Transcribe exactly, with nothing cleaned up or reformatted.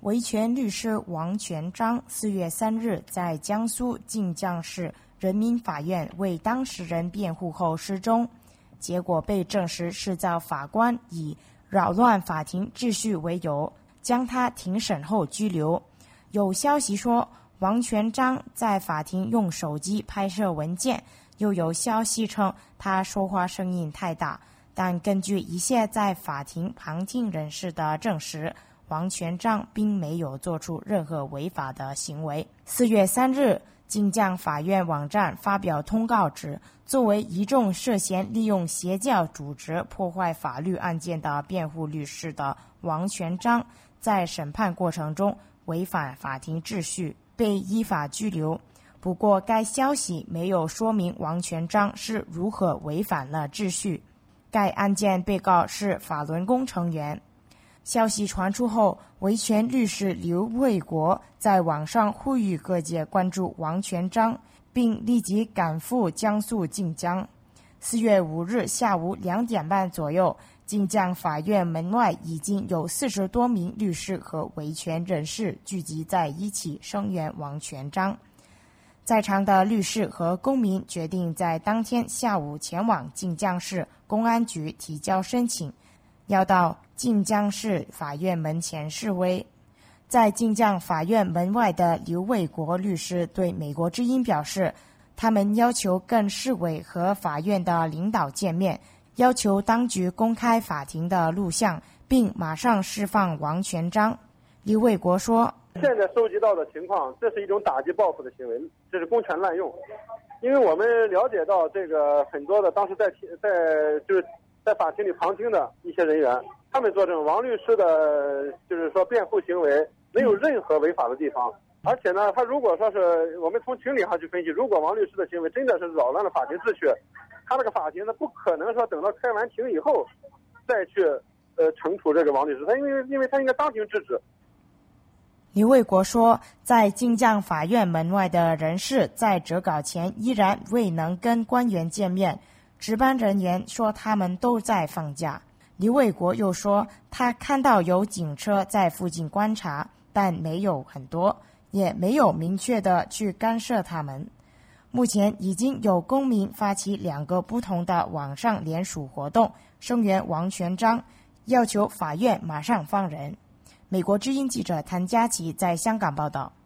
维权律师王全璋四月三日在江苏晋江市人民法院为当事人辩护后失踪，结果被证实是遭法官以扰乱法庭秩序为由，将他庭审后拘留。有消息说，王全璋在法庭用手机拍摄文件，又有消息称他说话声音太大，但根据一些在法庭旁听人士的证实，王全璋并没有做出任何违法的行为。四月三日，晋江法院网站发表通告指，作为一众涉嫌利用邪教组织破坏法律案件的辩护律师的王全璋，在审判过程中违反法庭秩序，被依法拘留。不过，该消息没有说明王全璋是如何违反了秩序。该案件被告是法轮功成员。消息传出后，维权律师刘卫国在网上呼吁各界关注王全璋，并立即赶赴江苏晋江。四月五日下午两点半左右，晋江法院门外已经有四十多名律师和维权人士聚集在一起声援王全璋。在场的律师和公民决定在当天下午前往晋江市公安局提交申请，要到晋江市法院门前示威。在晋江法院门外的刘卫国律师对美国之音表示，他们要求跟市委和法院的领导见面，要求当局公开法庭的录像，并马上释放王全璋。刘卫国说， 现在收集到的情况，这是一种打击报复的行为，这是公权滥用。因为我们了解到，这个很多的当时在在就是在法庭里旁听的一些人员，他们作证，王律师的就是说辩护行为没有任何违法的地方。而且呢，他如果说是我们从情理上去分析，如果王律师的行为真的是扰乱了法庭秩序，他那个法庭呢不可能说等到开完庭以后再去呃惩处这个王律师，他因为因为他应该当庭制止。 刘卫国说，在晋江法院门外的人士在折稿前依然未能跟官员见面，值班人员说他们都在放假。刘卫国又说，他看到有警车在附近观察，但没有很多，也没有明确的去干涉他们。目前已经有公民发起两个不同的网上联署活动，声援王全璋，要求法院马上放人。美国之音记者谭佳琪在香港报道。